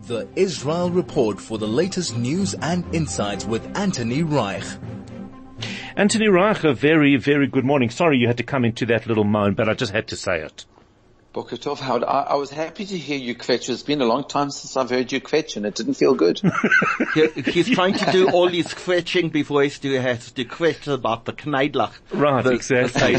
The Israel Report for the latest news and insights with Anthony Reich. Anthony Reich, a very, very good morning. Sorry you had to come into that little moan, but I just had to say it. Boker Tov, Howard, I was happy to hear you kvetch. It's been a long time since I've heard you kvetch and it didn't feel good. He's trying to do all his kvetching before he has to kvetch about the Kneidlach. Right, exactly.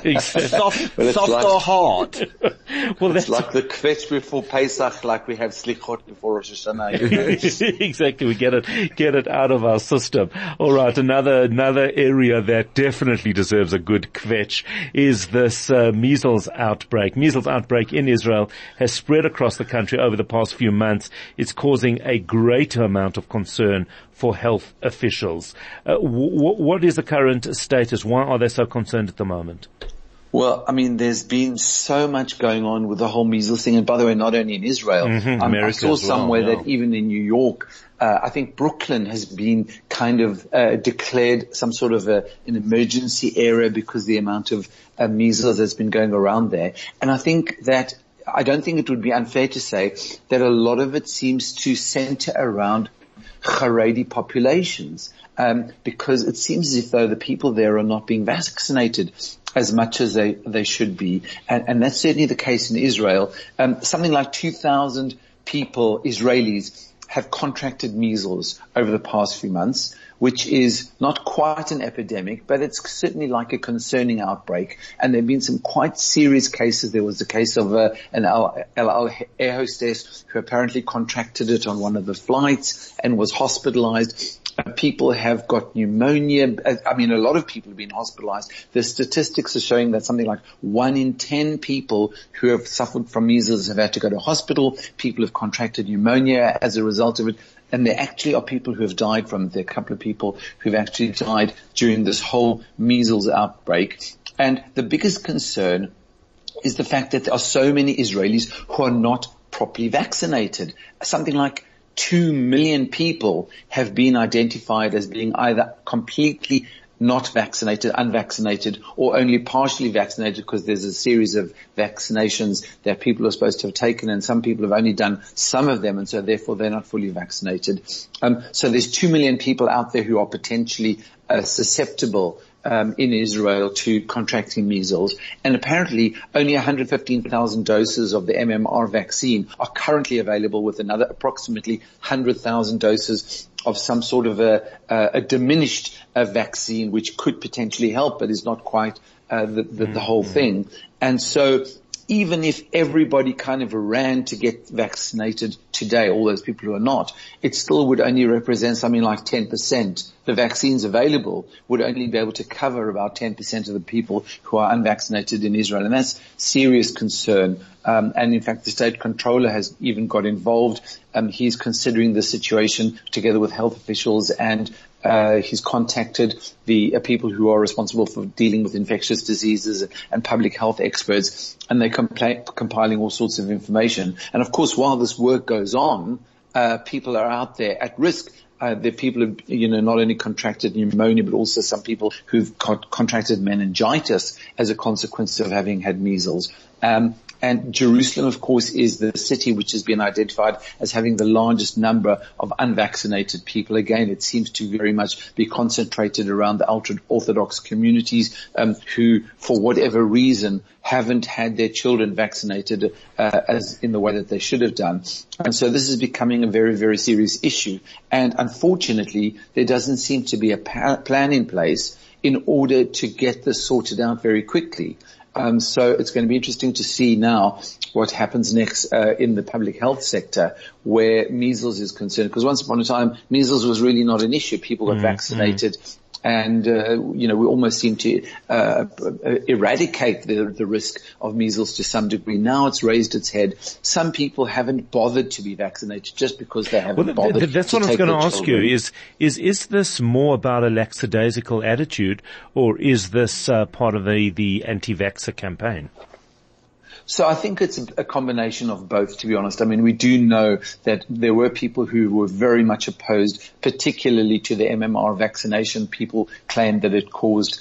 Soft or hard? Well, it's like the kvetch before Pesach, like we have slichot before Rosh Hashanah. Exactly, we get it out of our system. Alright, another area that definitely deserves a good kvetch is this measles outbreak. Measles outbreak in Israel has spread across the country over the past few months. It's causing a greater amount of concern for health officials. What is the current status? Why are they so concerned at the moment? Well, I mean, there's been so much going on with the whole measles thing. And by the way, not only in Israel. I saw somewhere that even in New York, I think Brooklyn has been kind of declared some sort of an emergency area because the amount of measles that's been going around there. And I don't think it would be unfair to say that a lot of it seems to center around Haredi populations, because it seems as if though the people there are not being vaccinated as much as they should be. And that's certainly the case in Israel. Something like 2,000 people, Israelis, have contracted measles over the past few months, which is not quite an epidemic, but it's certainly like a concerning outbreak. And there have been some quite serious cases. There was the case of an El Al air hostess who apparently contracted it on one of the flights and was hospitalized. People have got pneumonia. I mean, a lot of people have been hospitalized. The statistics are showing that something like 1 in 10 people who have suffered from measles have had to go to hospital. People have contracted pneumonia as a result of it. And there actually are people who have died from it. There are a couple of people who've actually died during this whole measles outbreak. And the biggest concern is the fact that there are so many Israelis who are not properly vaccinated. Something like 2 million people have been identified as being either completely not vaccinated, unvaccinated, or only partially vaccinated, because there's a series of vaccinations that people are supposed to have taken, and some people have only done some of them, and so therefore they're not fully vaccinated. So there's 2 million people out there who are potentially susceptible in Israel to contracting measles, and apparently only 115,000 doses of the MMR vaccine are currently available, with another approximately 100,000 doses of some sort of a diminished vaccine, which could potentially help, but is not quite the whole thing. And so even if everybody kind of ran to get vaccinated today, all those people who are not, it still would only represent something like 10%. The vaccines available would only be able to cover about 10% of the people who are unvaccinated in Israel. And that's serious concern. And in fact, the state controller has even got involved. He's considering the situation together with health officials, and he's contacted the people who are responsible for dealing with infectious diseases and public health experts, and they're compiling all sorts of information. And of course, while this work goes on, people are out there at risk. There are people who, not only contracted pneumonia, but also some people who've contracted meningitis as a consequence of having had measles. And Jerusalem, of course, is the city which has been identified as having the largest number of unvaccinated people. Again, it seems to very much be concentrated around the ultra-Orthodox communities, who, for whatever reason, haven't had their children vaccinated as in the way that they should have done. And so this is becoming a very, very serious issue. And unfortunately, there doesn't seem to be a plan in place in order to get this sorted out very quickly. So it's going to be interesting to see now what happens next in the public health sector, where measles is concerned. Because once upon a time, measles was really not an issue. People got vaccinated. And, we almost seem to eradicate the risk of measles to some degree. Now it's raised its head. Some people haven't bothered to be vaccinated just because they haven't bothered. That's what I was going to ask you. Is this more about a lackadaisical attitude, or is this part of the anti-vaxxer campaign? So I think it's a combination of both, to be honest. I mean, we do know that there were people who were very much opposed, particularly to the MMR vaccination. People claimed that it caused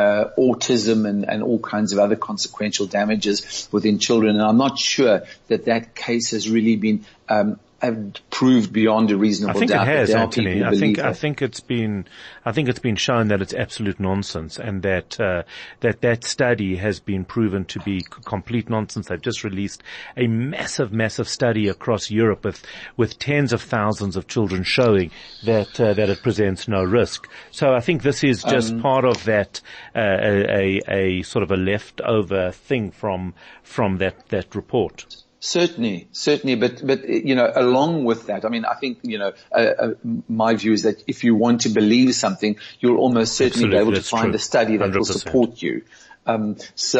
autism and all kinds of other consequential damages within children. And I'm not sure that case has really been proved beyond a reasonable doubt. I think it has, Anthony. I think it's been shown that it's absolute nonsense, and that study has been proven to be complete nonsense. They've just released a massive study across Europe with tens of thousands of children showing that it presents no risk. So I think this is just part of that, a sort of a leftover thing from that report. Certainly, but, along with that, I mean, I think, my view is that if you want to believe something, you'll almost certainly be able to find a study that 100%. Will support you. I'm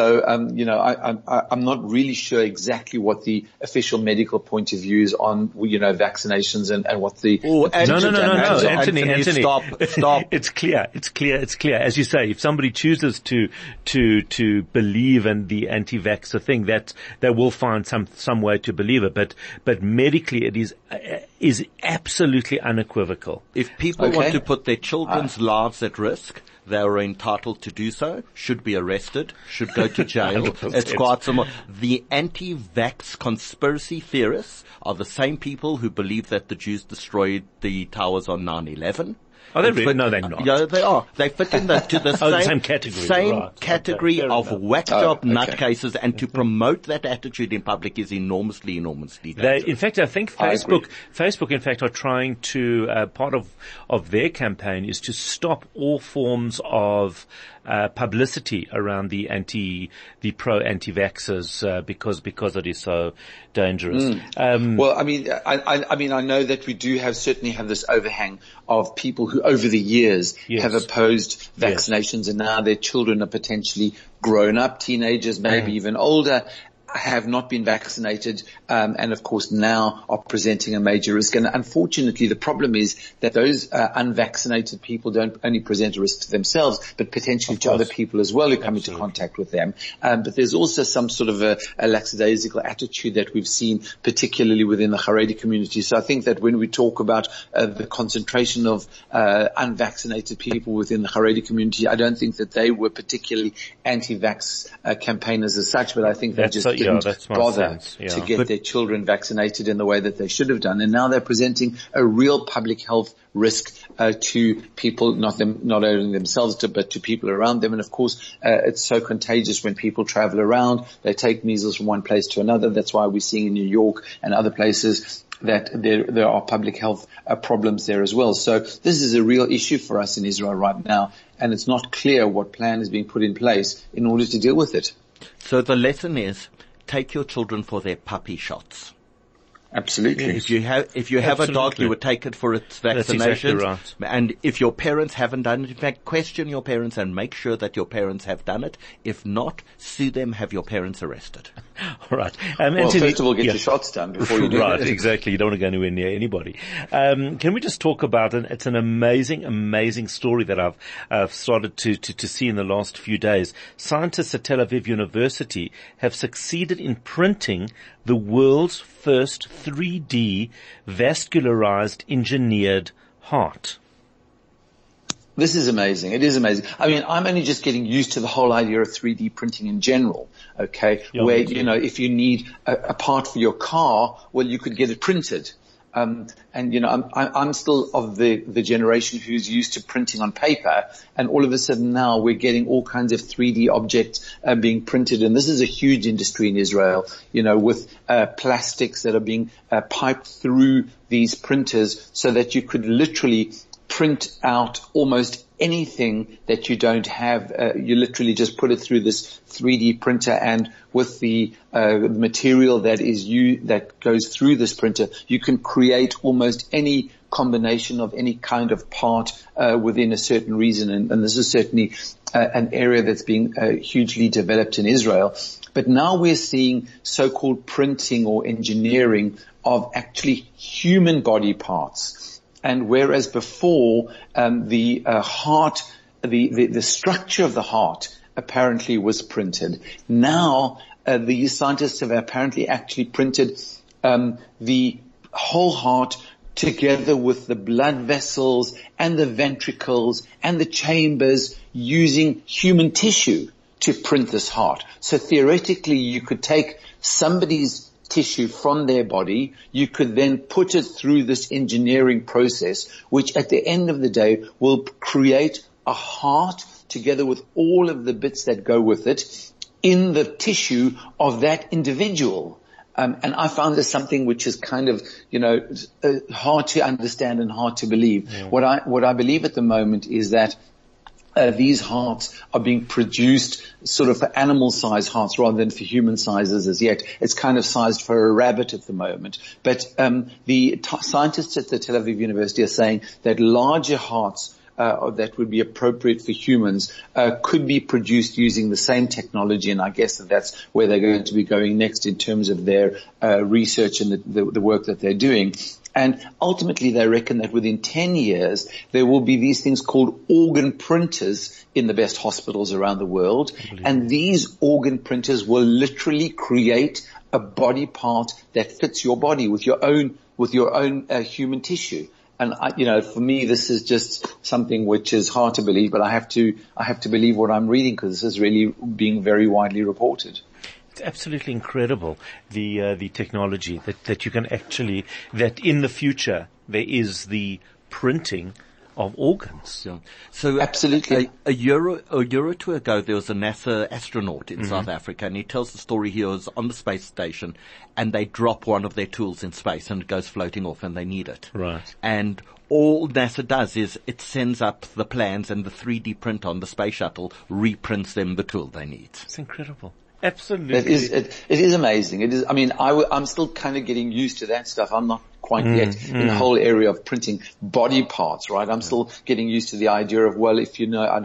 not really sure exactly what the official medical point of view is on, vaccinations and what the... No, Anthony, stop. It's clear. As you say, if somebody chooses to believe in the anti-vaxxer thing, that they will find some way to believe it, but medically it is absolutely unequivocal. If people want to put their children's lives at risk, they are entitled to do so, should be arrested, should go to jail. It's quite simple. The anti-vax conspiracy theorists are the same people who believe that the Jews destroyed the towers on 9/11. Are they really? No, they're not. Yeah, they are. They fit in to the same category. Category of whack job nutcases, and to promote that attitude in public is enormously dangerous. In fact, I think Facebook, in fact, are trying to, part of their campaign is to stop all forms of publicity around the pro-anti-vaxxers, because it is so dangerous. Well, I mean, I know that we certainly have this overhang of people who over the years have opposed vaccinations, and now their children are potentially grown up, teenagers, maybe even older, have not been vaccinated, and of course now are presenting a major risk. And unfortunately, the problem is that those unvaccinated people don't only present a risk to themselves, but potentially to other people as well who come into contact with them. But there's also some sort of a lackadaisical attitude that we've seen, particularly within the Haredi community. So I think that when we talk about the concentration of unvaccinated people within the Haredi community, I don't think that they were particularly anti-vax campaigners as such, but I think they just didn't bother to get their children vaccinated in the way that they should have done. And now they're presenting a real public health risk to people, not only themselves, but to people around them. And of course, it's so contagious when people travel around. They take measles from one place to another. That's why we're seeing in New York and other places that there are public health problems there as well. So this is a real issue for us in Israel right now, and it's not clear what plan is being put in place in order to deal with it. So the lesson is, take your children for their puppy shots. Absolutely. If you have a dog, you would take it for its vaccination. That's exactly right. And if your parents haven't done it, in fact, question your parents and make sure that your parents have done it. If not, sue them, have your parents arrested. All right. Anthony, first of all, get your shots done before you do Right, exactly. You don't want to go anywhere near anybody. Can we just talk about it? It's an amazing story that I've started to see in the last few days. Scientists at Tel Aviv University have succeeded in printing the world's first 3D vascularized engineered heart. This is amazing. It is amazing. I mean, I'm only just getting used to the whole idea of 3D printing in general, okay? Where, if you need a part for your car, well, you could get it printed. I'm still of the generation who's used to printing on paper, and all of a sudden now we're getting all kinds of 3D objects being printed, and this is a huge industry in Israel, with plastics that are being piped through these printers so that you could literally print out almost anything that you don't have. You literally just put it through this 3D printer, and with the material that goes through this printer, you can create almost any combination of any kind of part within a certain reason. And this is certainly an area that's being hugely developed in Israel. But now we're seeing so-called printing or engineering of actually human body parts. And whereas before, the heart, the structure of the heart apparently was printed. Now, the scientists have apparently actually printed, the whole heart together with the blood vessels and the ventricles and the chambers using human tissue to print this heart. So theoretically, you could take somebody's tissue from their body, you could then put it through this engineering process, which at the end of the day will create a heart together with all of the bits that go with it in the tissue of that individual. And I found this something which is kind of, hard to understand and hard to believe. Yeah. What I believe at the moment is that these hearts are being produced sort of for animal size hearts rather than for human sizes as yet. It's kind of sized for a rabbit at the moment. But the scientists at the Tel Aviv University are saying that larger hearts that would be appropriate for humans could be produced using the same technology, and I guess that's where they're going to be going next in terms of their research and the work that they're doing. And ultimately they reckon that within 10 years there will be these things called organ printers in the best hospitals around the world, and these organ printers will literally create a body part that fits your body with your own human tissue. And for me, this is just something which is hard to believe, but I have to believe what I'm reading because this is really being very widely reported. It's absolutely incredible, the technology that you can actually, that in the future there is the printing of organs. Yeah. So absolutely. A year or two ago, there was a NASA astronaut in South Africa, and he tells the story. He was on the space station, and they drop one of their tools in space, and it goes floating off, and they need it. Right. And all NASA does is it sends up the plans, and the 3D printer on the space shuttle reprints them the tool they need. It's incredible. Absolutely. It is amazing. It is, I'm still kind of getting used to that stuff. I'm not quite yet in the whole area of printing body parts, right? I'm still getting used to the idea of, well, if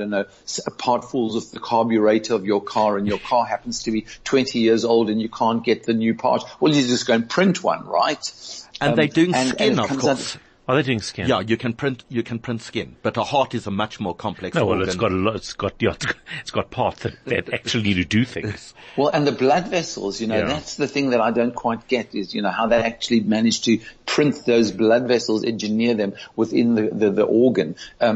a part falls off the carburetor of your car and your car happens to be 20 years old and you can't get the new part, well, you just go and print one, right? And they're doing skin, of course. Are they doing skin? Yeah, you can print skin, but a heart is a much more complex organ. It's got a lot, it's got parts that actually need to do things. Well, and the blood vessels, that's the thing that I don't quite get is, how they actually managed to print those blood vessels, engineer them within the organ.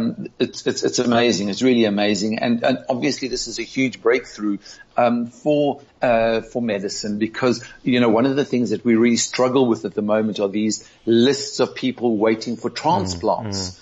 It's amazing. It's really amazing. And obviously this is a huge breakthrough, for medicine because, one of the things that we really struggle with at the moment are these lists of people waiting for transplants,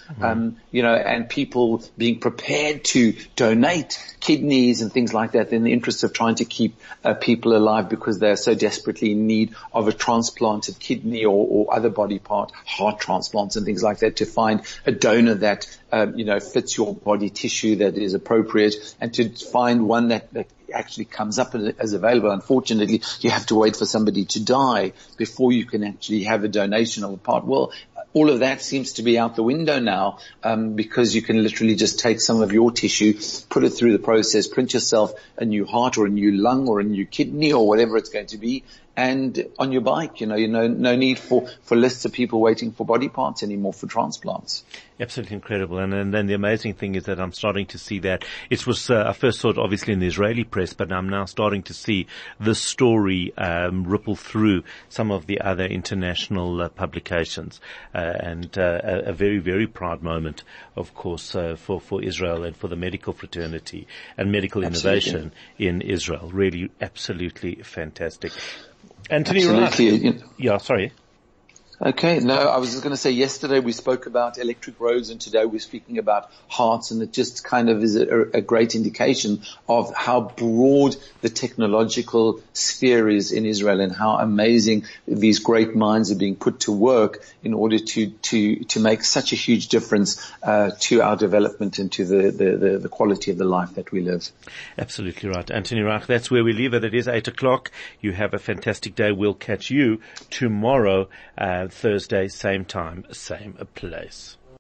and people being prepared to donate kidneys and things like that in the interest of trying to keep people alive because they're so desperately in need of a transplanted kidney or other body part, heart transplants and things like that, to find a donor that, fits your body tissue that is appropriate, and to find one that actually comes up as available. Unfortunately, you have to wait for somebody to die before you can actually have a donation of a part. Well, all of that seems to be out the window now, because you can literally just take some of your tissue, put it through the process, print yourself a new heart or a new lung or a new kidney or whatever it's going to be, and on your bike, no need for lists of people waiting for body parts anymore for transplants. Absolutely incredible. And then the amazing thing is that I'm starting to see that it was, I first saw it obviously in the Israeli press, but I'm now starting to see this story, ripple through some of the other international publications, and a very, very proud moment, of course, for Israel and for the medical fraternity and medical innovation in Israel. Really, absolutely fantastic. Anthony Rach. Yeah, sorry. Okay. No, I was just going to say yesterday we spoke about electric roads and today we're speaking about hearts, and it just kind of is a great indication of how broad the technological sphere is in Israel and how amazing these great minds are being put to work in order to make such a huge difference to our development and to the quality of the life that we live. Absolutely right. Anthony Rach, that's where we leave it. It is 8:00. You have a fantastic day. We'll catch you tomorrow, Thursday, same time, same place.